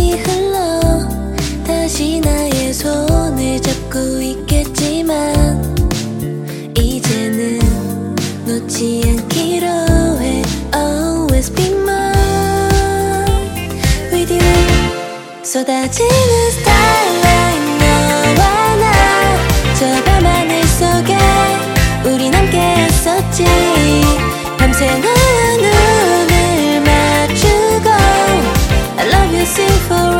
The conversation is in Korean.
시간이 흘러 다시 나의 손을 잡고 있겠지만 이제는 놓지 않기로 해. Always be mine with you. 쏟아지는 starlight 너와 나 저 밤하늘 속에 우린 함께 했었지. 밤새 너와 눈을 맞추고 I love you sing forever.